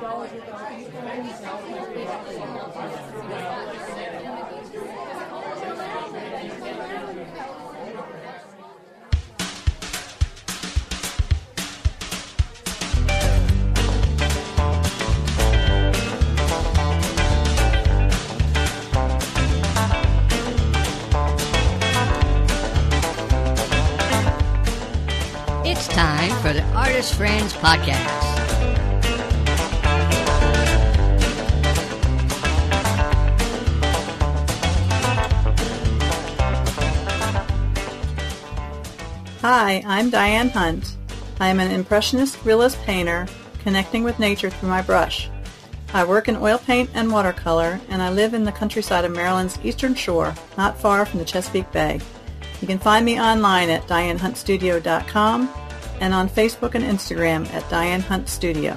It's time for the Artist Friends Podcast. Hi, I'm Diane Hunt. I am an impressionist realist painter connecting with nature through my brush. I work in oil paint and watercolor, and I live in the countryside of Maryland's Eastern Shore, not far from the Chesapeake Bay. You can find me online at DianeHuntStudio.com and on Facebook and Instagram at Diane Hunt Studio.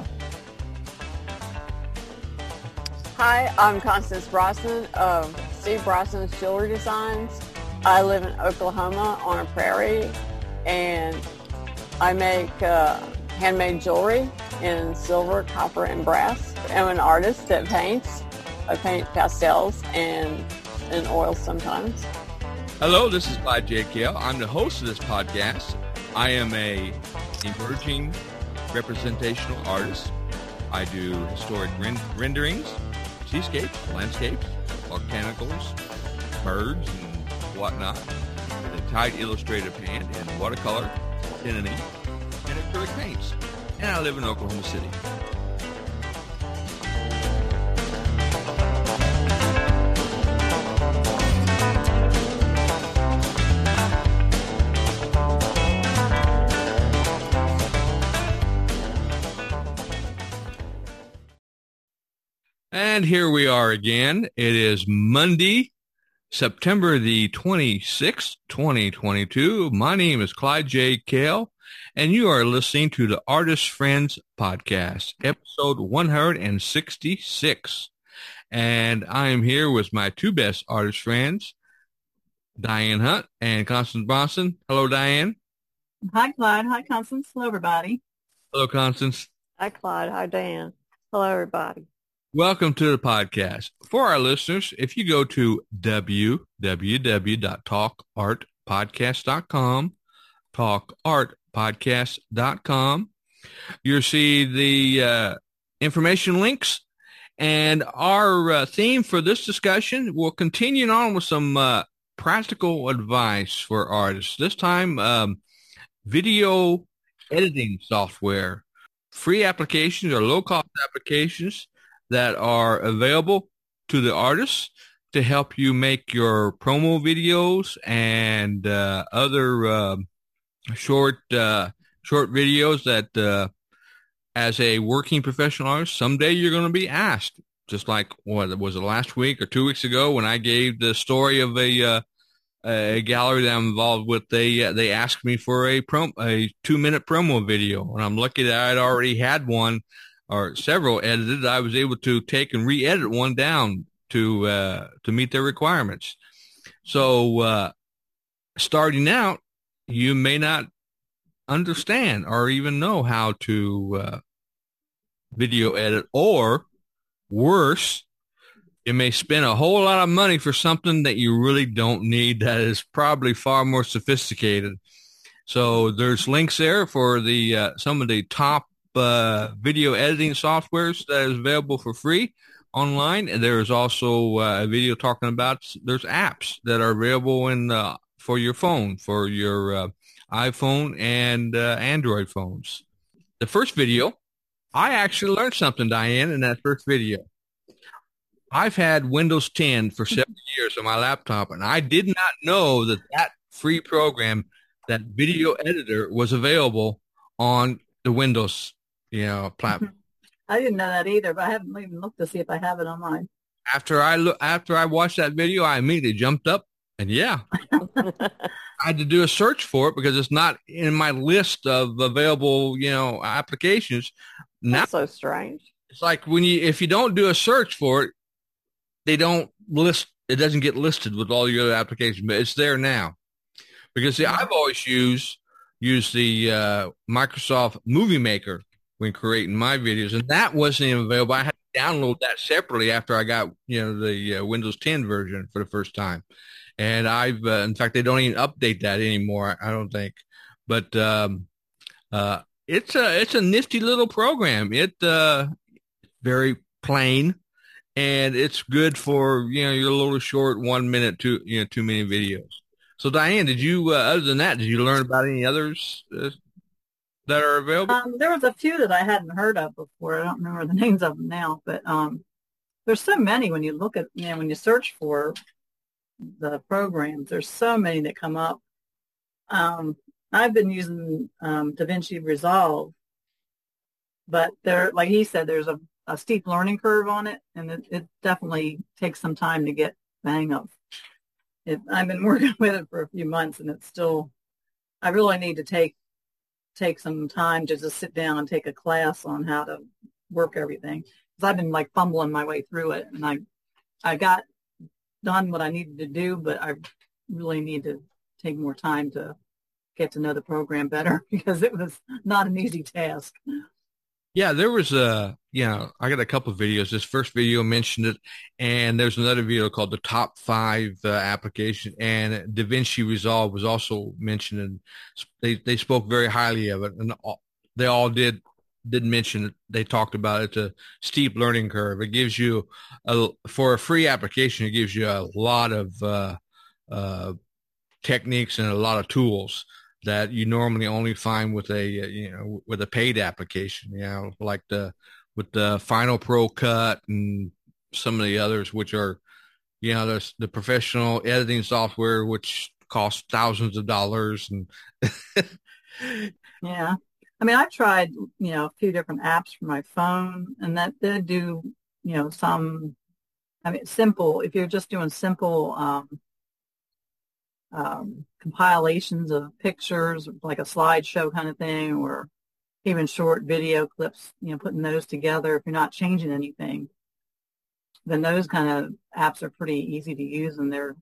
Hi, I'm Constance Brosnan of Steve Brosnan's Jewelry Designs. I live in Oklahoma on a prairie, and I make handmade jewelry in silver, copper, and brass. I'm an artist that paints. I paint pastels and in oils sometimes. Hello, this is Clyde J. Kale. I'm the host of this podcast. I am a emerging representational artist. I do historic renderings, seascapes, landscapes, volcanicals, birds, and whatnot, with a tight illustrative hand in watercolor, pen and ink, and acrylic paints. And I live in Oklahoma City. And here we are again. It is Monday, September the 26th, 2022. My name is Clyde J. Kale, and you are listening to the Artist Friends Podcast, episode 166. And I am here with my two best artist friends, Diane Hunt and Constance Brosnan. Hello, Diane. Hi, Clyde. Hi, Constance. Hello, everybody. Hello, Constance. Hi, Clyde. Hi, Dan. Hello, everybody. Welcome to the podcast. For our listeners, if you go to www.talkartpodcast.com, talkartpodcast.com, you'll see the information links. And our theme for this discussion will continue on with some practical advice for artists. This time, video editing software, free applications or low-cost applications that are available to the artists to help you make your promo videos and other short videos that as a working professional artist, someday you're going to be asked. Just like, what was it, last week or 2 weeks ago when I gave the story of a gallery that I'm involved with. They asked me for a 2-minute promo video, and I'm lucky that I'd already had one or several edited. I was able to take and re-edit one down to meet their requirements. So starting out, you may not understand or even know how to video edit, or worse, you may spend a whole lot of money for something that you really don't need that is probably far more sophisticated. So there's links there for the some of the top video editing softwares that is available for free online. And there's also a video talking about there's apps that are available in for your phone, for your iPhone and Android phones. The first video, I actually learned something, Diane, in that first video. I've had Windows 10 for 7 years on my laptop, and I did not know that free program, that video editor, was available on the Windows platform. I didn't know that either, but I haven't even looked to see if I have it on mine. After I watched that video, I immediately jumped up, and I had to do a search for it because it's not in my list of available, applications. That's so strange. It's like if you don't do a search for it, they don't list. It doesn't get listed with all your other applications, but it's there now. Because I've always used the Microsoft Movie Maker when creating my videos, and that wasn't even available. I had to download that separately after I got, the Windows 10 version for the first time. And I've, in fact, they don't even update that anymore, I don't think. But it's a nifty little program. Very plain, and it's good for your little short 1 minute 2 minute videos. So Diane, did you other than that, did you learn about any others that are available? There was a few that I hadn't heard of before. I don't remember the names of them now, but there's so many when you look at, when you search for the programs, there's so many that come up. I've been using DaVinci Resolve, but there, like he said, there's a steep learning curve on it, and it definitely takes some time to get the hang of it. I've been working with it for a few months, and it's still, I really need to take some time to just sit down and take a class on how to work everything. Because I've been like fumbling my way through it, and I got done what I needed to do, but I really need to take more time to get to know the program better because it was not an easy task. Yeah, there was I got a couple of videos. This first video mentioned it, and there's another video called the top 5 application, and DaVinci Resolve was also mentioned, and they spoke very highly of it, and they all did mention it. They talked about it. It's a steep learning curve. It gives you for a free application, it gives you a lot of techniques and a lot of tools that you normally only find with a paid application, like with the Final Pro Cut and some of the others, which are, there's the professional editing software, which costs thousands of dollars. And yeah. I mean, I've tried, a few different apps for my phone, and that they do, some, simple, if you're just doing simple, compilations of pictures, like a slideshow kind of thing, or even short video clips, putting those together. If you're not changing anything, then those kind of apps are pretty easy to use, and they're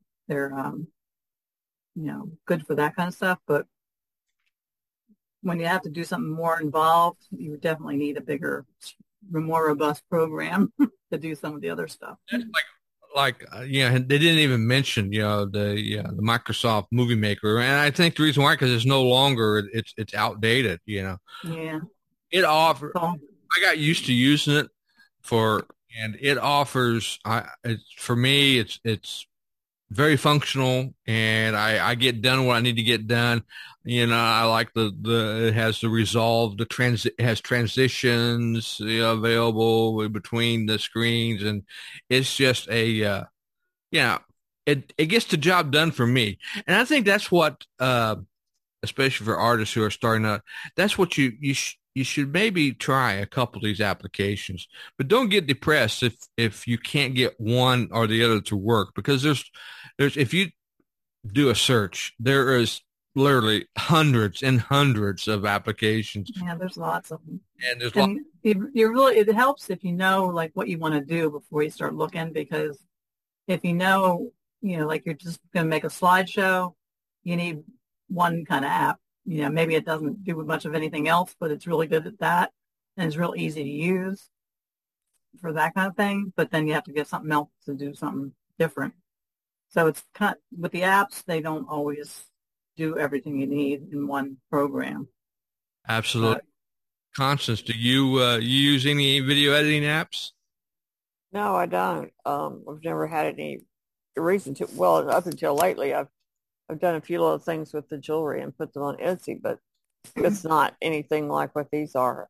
good for that kind of stuff. But when you have to do something more involved, you definitely need a bigger, more robust program to do some of the other stuff. They didn't even mention the Microsoft Movie Maker, and I think the reason why, because it's no longer, it's outdated. Yeah, it offers. I got used to using it and it offers. For me, it's very functional, and I get done what I need to get done. I like it has the Resolve, it has transitions available between the screens, and it's just it gets the job done for me. And I think that's what, especially for artists who are starting out, that's what you should maybe try a couple of these applications, but don't get depressed if you can't get one or the other to work, because there's if you do a search, there is literally hundreds and hundreds of applications. Yeah, there's lots of them. And it helps if you know like what you want to do before you start looking, because if like you're just going to make a slideshow, you need one kind of app. Maybe it doesn't do much of anything else, but it's really good at that, and it's real easy to use for that kind of thing. But then you have to get something else to do something different. So it's with the apps, they don't always do everything you need in one program. Absolutely. Constance, do you use any video editing apps? No, I don't. I've never had any reason to. Well, up until lately, I've done a few little things with the jewelry and put them on Etsy, but it's not anything like what these are.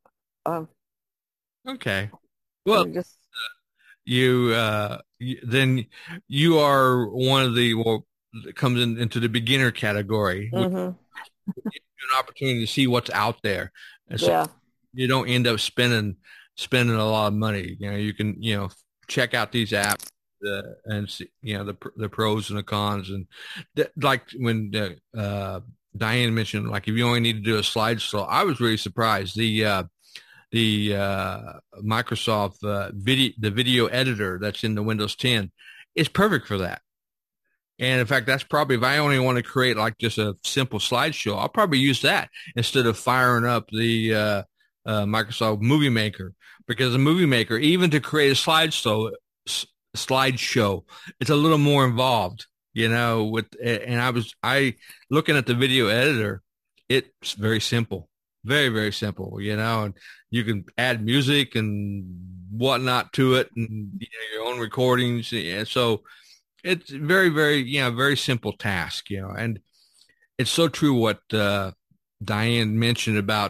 Okay. Well, then you are one of the that comes into the beginner category. Mm-hmm. An opportunity to see what's out there, and so you don't end up spending a lot of money. You can check out these apps and see the pros and the cons, and like when Diane mentioned, like if you only need to do a slideshow, I was really surprised. The Microsoft the video editor that's in the Windows 10 is perfect for that. And in fact, that's probably, if I only want to create like just a simple slideshow, I'll probably use that instead of firing up the Microsoft Movie Maker, because a Movie Maker, even to create a slideshow, it's a little more involved, I looking at the video editor, it's very simple, very, very simple, and you can add music and whatnot to it and your own recordings. And so it's very, very, very simple task, and it's so true what Diane mentioned about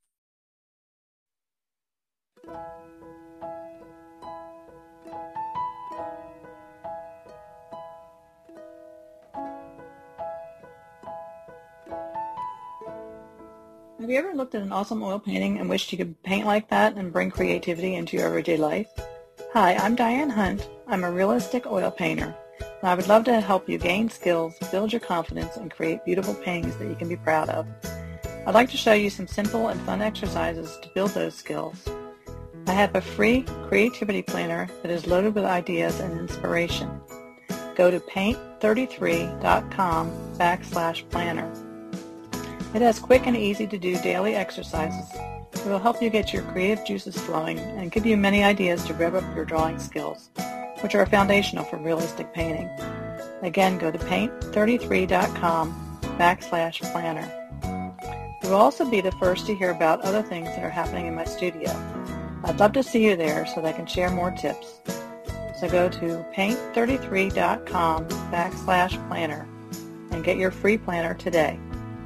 Have you ever looked at an awesome oil painting and wished you could paint like that and bring creativity into your everyday life? Hi, I'm Diane Hunt. I'm a realistic oil painter, and I would love to help you gain skills, build your confidence, and create beautiful paintings that you can be proud of. I'd like to show you some simple and fun exercises to build those skills. I have a free creativity planner that is loaded with ideas and inspiration. Go to paint33.com/planner. It has quick and easy to do daily exercises that will help you get your creative juices flowing and give you many ideas to rev up your drawing skills, which are foundational for realistic painting. Again, go to paint33.com/planner. You will also be the first to hear about other things that are happening in my studio. I'd love to see you there so that I can share more tips. So go to paint33.com/planner and get your free planner today.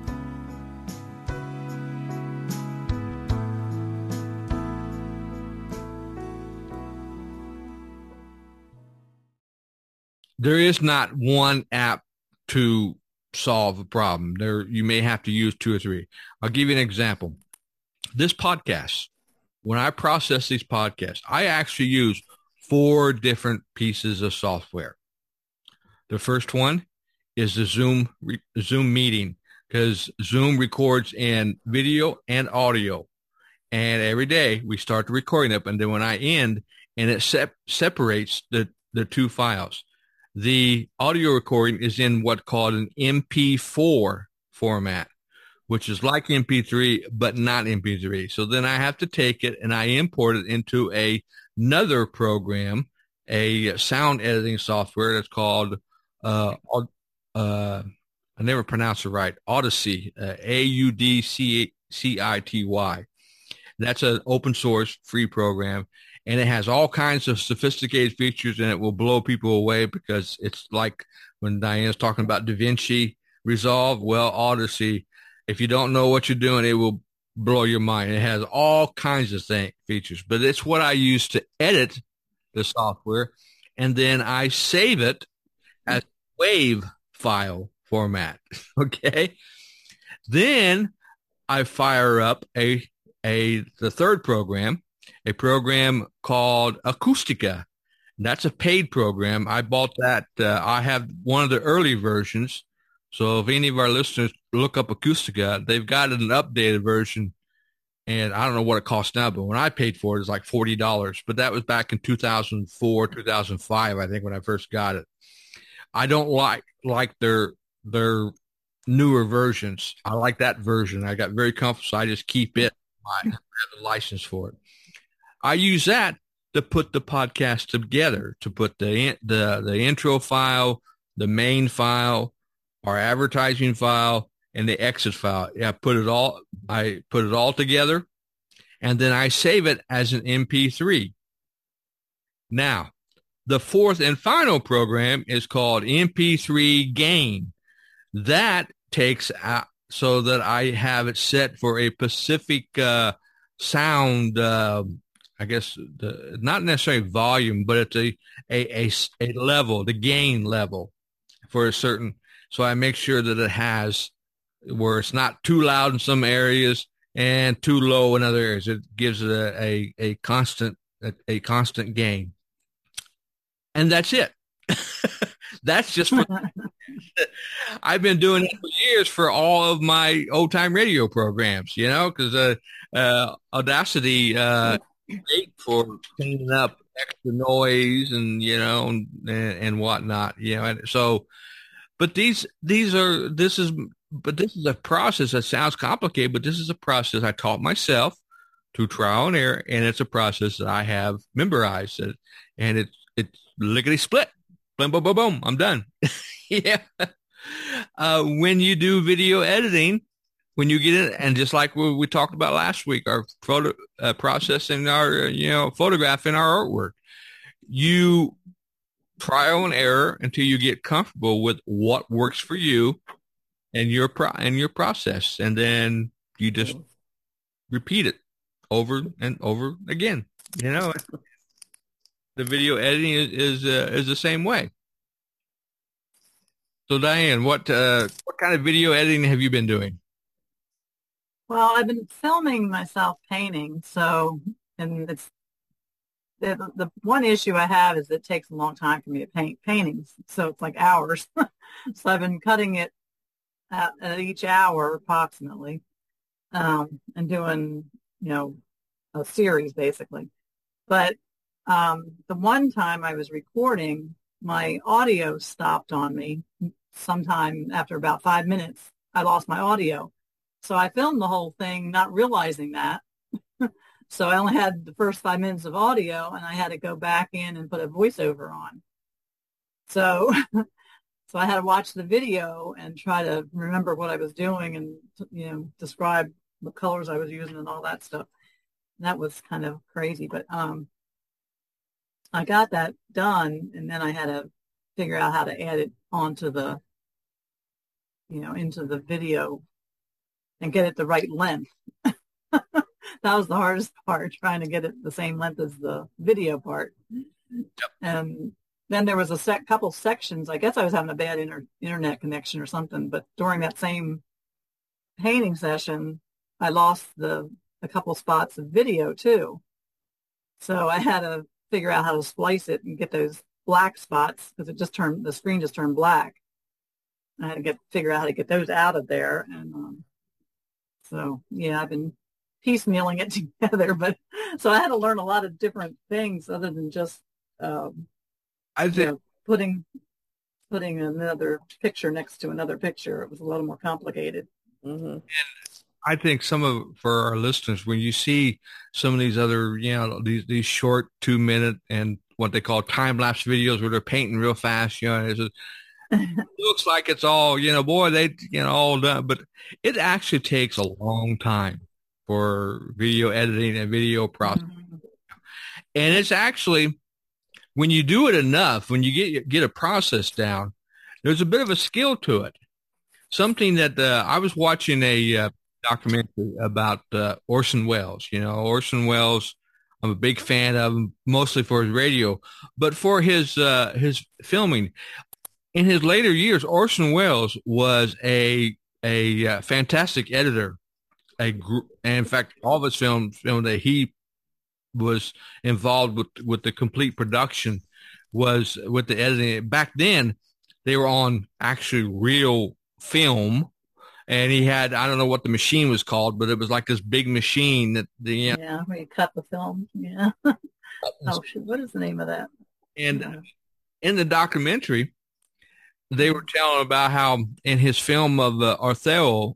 There is not one app to solve a problem. You may have to use two or three. I'll give you an example. This podcast, when I process these podcasts, I actually use 4 different pieces of software. The first one is the Zoom meeting, because Zoom records in video and audio. And every day we start the recording up, and then when I end, and it separates the 2 files. The audio recording is in what's called an MP4 format, which is like MP3, but not MP3. So then I have to take it and I import it into another program, a sound editing software that's called, I never pronounce it right, Audacity, AUDCITY. That's an open source free program. And it has all kinds of sophisticated features, and it will blow people away, because it's like when Diane's talking about DaVinci Resolve. Well, Audacity, if you don't know what you're doing, it will blow your mind. It has all kinds of features, but it's what I use to edit the software, and then I save it as WAV file format. Okay. Then I fire up the third program, a program called Acoustica. That's a paid program. I bought that. I have one of the early versions. So if any of our listeners look up Acoustica, they've got an updated version. And I don't know what it costs now, but when I paid for it, it was like $40. But that was back in 2004, 2005, I think, when I first got it. I don't like their newer versions. I like that version. I got very comfortable, so I just keep it. I have a license for it. I use that to put the podcast together, to put the intro file, the main file, our advertising file, and the exit file. Yeah, I put it all together, and then I save it as an MP3. Now, the fourth and final program is called MP3 Gain. That takes out so that I have it set for a specific sound. I guess not necessarily volume, but it's a level, the gain level for a certain. So I make sure that it has where it's not too loud in some areas and too low in other areas. It gives it a constant gain, and that's it. That's just what I've been doing it for years for all of my old time radio programs, because Audacity great for cleaning up extra noise and and whatnot, and so, but this is a process that sounds complicated, but this is a process I taught myself through trial and error, and it's a process that I have memorized. And it's lickety split, boom, boom, boom, boom. I'm done. Yeah. When you do video editing, when you get in, and just like we talked about last week, our photo processing, our photographing our artwork, you trial and error until you get comfortable with what works for you and your process, and then you just repeat it over and over again. The video editing is the same way. So Diane, what kind of video editing have you been doing? Well, I've been filming myself painting, and it's the one issue I have is it takes a long time for me to paint paintings, so it's like hours. So I've been cutting it at each hour approximately, and doing, a series basically. But the one time I was recording, my audio stopped on me sometime after about 5 minutes. I lost my audio. So I filmed the whole thing not realizing that. So I only had the first 5 minutes of audio, and I had to go back in and put a voiceover on. So I had to watch the video and try to remember what I was doing and, describe the colors I was using and all that stuff. And that was kind of crazy, but I got that done, and then I had to figure out how to add it onto the, into the video and get it the right length. That was the hardest part, trying to get it the same length as the video part. Yep. And then there was a couple sections. I guess I was having a bad internet connection or something, but during that same painting session, I lost a couple spots of video too. So I had to figure out how to splice it and get those black spots, because the screen just turned black. I had to figure out how to get those out of there. And so, yeah, I've been piecemealing it together, but so I had to learn a lot of different things other than just I think putting another picture next to another picture. It was a little more complicated. Mm-hmm. I think for our listeners, when you see some of these other, these short 2-minute and what they call time-lapse videos where they're painting real fast, it looks like it's all, boy, they, all done, but it actually takes a long time for video editing and video processing. Mm-hmm. And it's actually, when you do it enough, when you get a process down, there's a bit of a skill to it. Something that I was watching a documentary about Orson Welles. Orson Welles, I'm a big fan of him, mostly for his radio, but for his filming. In his later years, Orson Welles was a fantastic editor. And in fact, all of his films that he was involved with the complete production was with the editing. Back then, they were on actually real film, and he had, I don't know what the machine was called, but it was like this big machine that where you cut the film. Yeah. Oh, shit, what is the name of that? And in the documentary, they were telling about how in his film of Othello,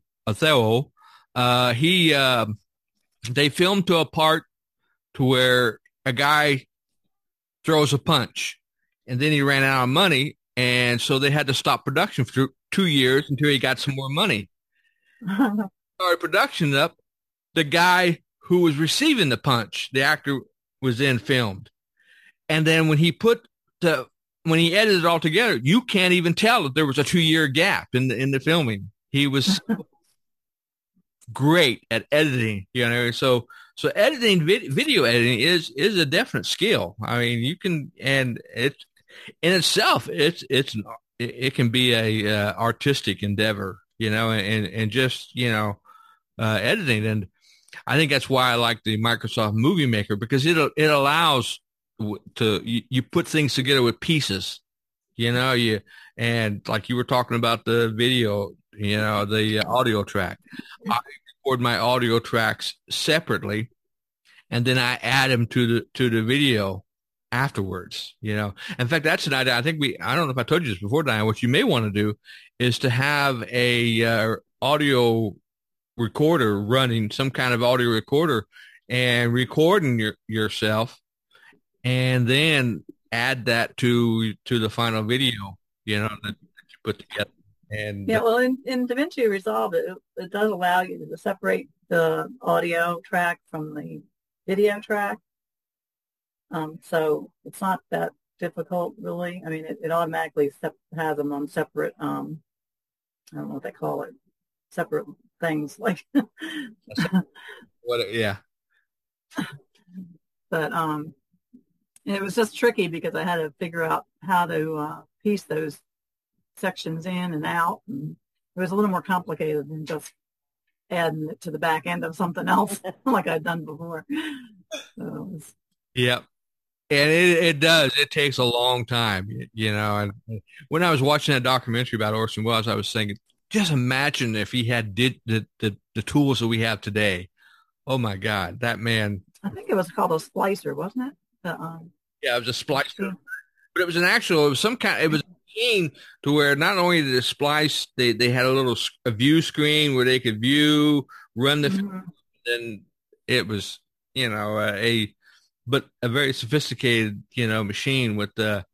they filmed to a part to where a guy throws a punch, and then he ran out of money, and so they had to stop production for 2 years until he got some more money. Started production up. The guy who was receiving the punch, the actor, was then filmed, and then when he edited it all together, you can't even tell that there was a 2-year gap in the filming. He was great at editing, So editing, video editing is a definite skill. I mean, you can, and it's in itself, it can be a artistic endeavor, and just editing. And I think that's why I like the Microsoft Movie Maker, because it allows you put things together with pieces, and like you were talking about the video, the audio track. I record my audio tracks separately, and then I add them to the video afterwards. In fact, that's an idea. I don't know if I told you this before, Diane. What you may want to do is to have a audio recorder running, some kind of audio recorder, and recording yourself, and then add that to the final video, that you put together. And yeah, well, in DaVinci Resolve, it does allow you to separate the audio track from the video track. So it's not that difficult, really. I mean, it automatically has them on separate, I don't know what they call it, separate things. Like, yeah. But it was just tricky because I had to figure out how to piece those sections in and out. And it was a little more complicated than just adding it to the back end of something else like I'd done before. So yeah. And it does. It takes a long time, And when I was watching that documentary about Orson Welles, I was thinking, just imagine if he had the tools that we have today. Oh my God, that man! I think it was called a splicer, wasn't it? Yeah, it was a splicer, but it was it was a machine to where not only did it splice, they had a view screen where they could run the, then it was but a very sophisticated, machine with the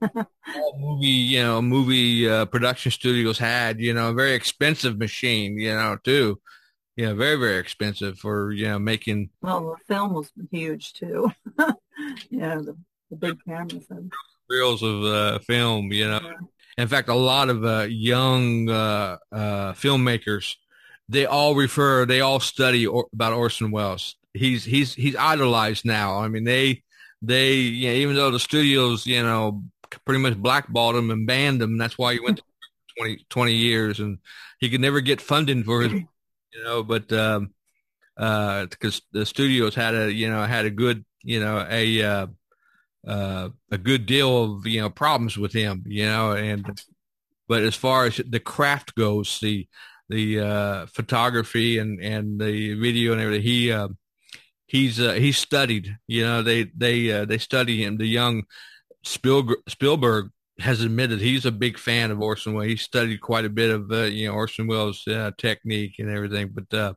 movie production studios had, a very expensive machine, too. Yeah, very, very expensive for, making. Well, the film was huge, too. The big cameras. Reels of film, Yeah. In fact, a lot of young filmmakers, they all study about Orson Welles. He's idolized now. I mean, they even though the studios, pretty much blackballed him and banned him, that's why he went to 20 years, and he could never get funding for his, but because the studios had a good, a good deal of, problems with him, but as far as the craft goes, the photography and the video and everything, he's studied, they study him. The young Spielberg has admitted he's a big fan of Orson Welles. He studied quite a bit of, Orson Welles' technique and everything, but,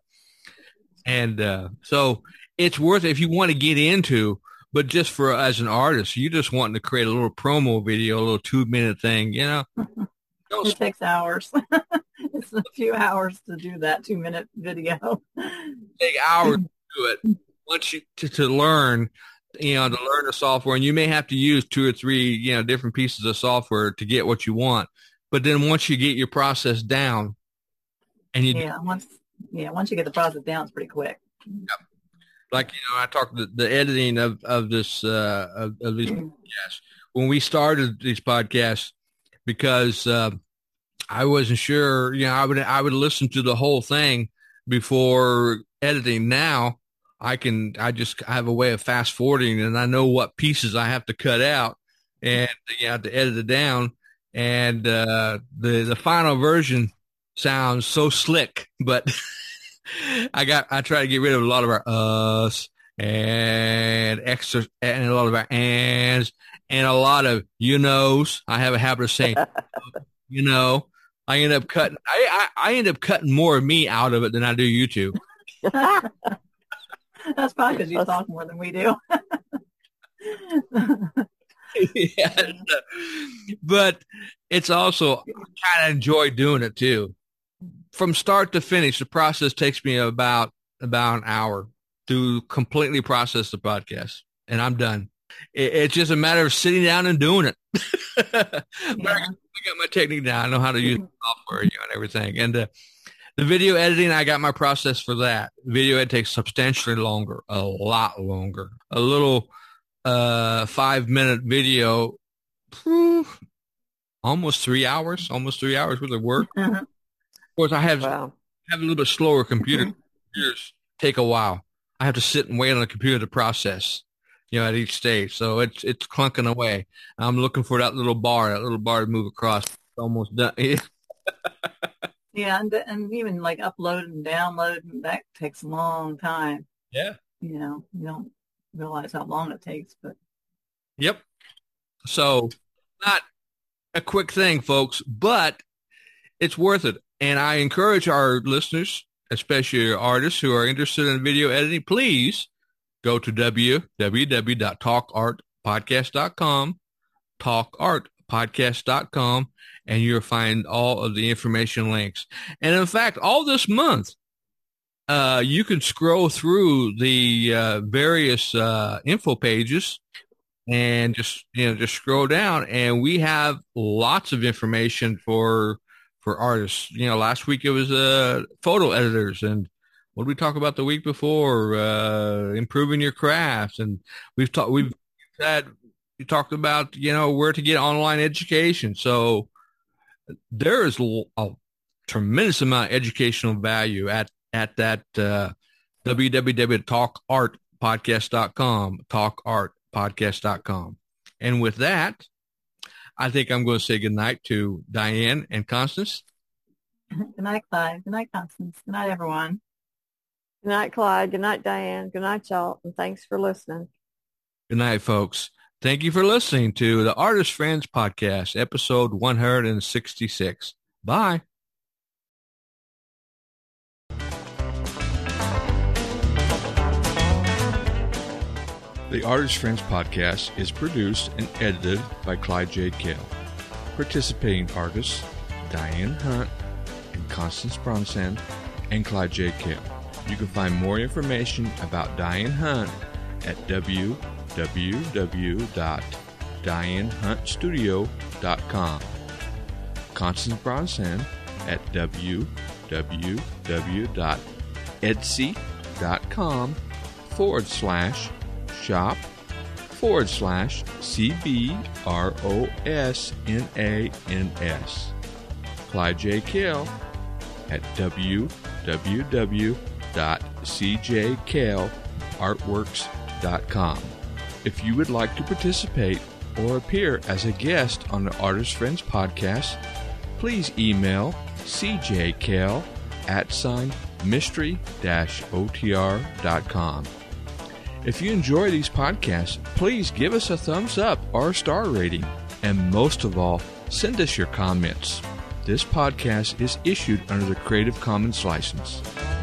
so it's worth it if you want to get into, but just as an artist, you just wanting to create a little promo video, a little 2-minute thing, It takes hours. It's a few hours to do that 2-minute video. Take hours to do it. Once you to learn, to learn the software, and you may have to use 2 or 3, different pieces of software to get what you want. But then once you get your process down, and once you get the process down, it's pretty quick. Yep. Like I talked the editing of this of these podcasts when we started these podcasts, because I wasn't sure. I would listen to the whole thing before editing. Now I have a way of fast forwarding, and I know what pieces I have to cut out, and I have to edit it down. And the final version sounds so slick, but I try to get rid of a lot of our us and extra, and a lot of our ands, and a lot of knows. I have a habit of saying I end up cutting. I end up cutting more of me out of it than I do YouTube. That's probably because you talk more than we do. Yeah, but it's also I kind of enjoy doing it too. From start to finish, the process takes me about an hour to completely process the podcast, and I'm done. It's just a matter of sitting down and doing it. But I got my technique down. I know how to use software, and everything. And the video editing, I got my process for that. Video ed takes substantially longer, a lot longer. A little 5-minute video, almost 3 hours worth of work. Of course, I have a little bit slower computer. Computers take a while. I have to sit and wait on the computer to process, at each stage. So it's clunking away. I'm looking for that little bar to move across. It's almost done. Yeah, and even like uploading and downloading, that takes a long time. Yeah. You don't realize how long it takes, but. Yep. So not a quick thing, folks, but it's worth it. And I encourage our listeners, especially artists who are interested in video editing, please go to www.talkartpodcast.com, talkartpodcast.com, and you'll find all of the information links. And in fact, all this month, you can scroll through the various info pages and just scroll down, and we have lots of information for artists. Last week it was photo editors, and what did we talk about the week before? Improving your craft, and we talked about where to get online education. So there is a tremendous amount of educational value at that www.talkartpodcast.com, talkartpodcast.com. And with that, I think I'm going to say goodnight to Diane and Constance. Good night, Clyde. Good night, Constance. Good night, everyone. Good night, Clyde. Good night, Diane. Good night, y'all. And thanks for listening. Good night, folks. Thank you for listening to the Artist Friends Podcast, episode 166. Bye. The Artist Friends Podcast is produced and edited by Clyde J. Kell. Participating artists, Diane Hunt and Constance Bronson and Clyde J. Kell. You can find more information about Diane Hunt at www.dianehuntstudio.com. Constance Bronson at www.etsy.com/shop/CBROSNANS. Clyde J. Kell at www.cjkellartworks.com. If you would like to participate or appear as a guest on the Artist Friends Podcast, please email cjkel@mystery-otr.com. If you enjoy these podcasts, please give us a thumbs up or a star rating. And most of all, send us your comments. This podcast is issued under the Creative Commons license.